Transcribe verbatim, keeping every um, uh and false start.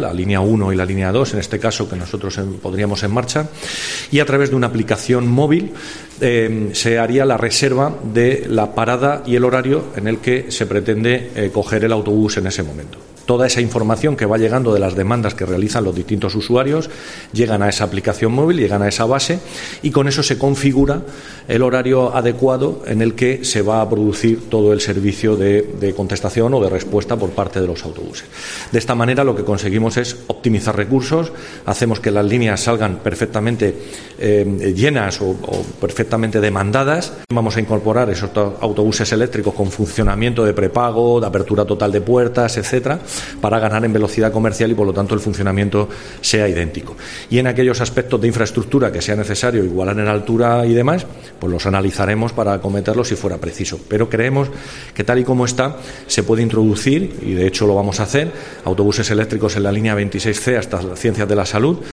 la línea uno y la línea dos, en este caso que nosotros pondríamos en marcha, y a través de una aplicación móvil eh, se haría la reserva de la parada y el horario en el que se pretende eh, coger el autobús en ese momento. Toda esa información que va llegando de las demandas que realizan los distintos usuarios llegan a esa aplicación móvil, llegan a esa base y con eso se configura el horario adecuado en el que se va a producir todo el servicio de, de contestación o de respuesta por parte de los autobuses. De esta manera lo que conseguimos es optimizar recursos, hacemos que las líneas salgan perfectamente eh, llenas o, o perfectamente demandadas. Vamos a incorporar esos autobuses eléctricos con funcionamiento de prepago, de apertura total de puertas, etcétera, para ganar en velocidad comercial y por lo tanto el funcionamiento sea idéntico. Y en aquellos aspectos de infraestructura que sea necesario igualar en altura y demás, pues los analizaremos para acometerlos si fuera preciso. Pero creemos que tal y como está se puede introducir, y de hecho lo vamos a hacer, autobuses eléctricos en la línea veintiséis C hasta Ciencias de la Salud,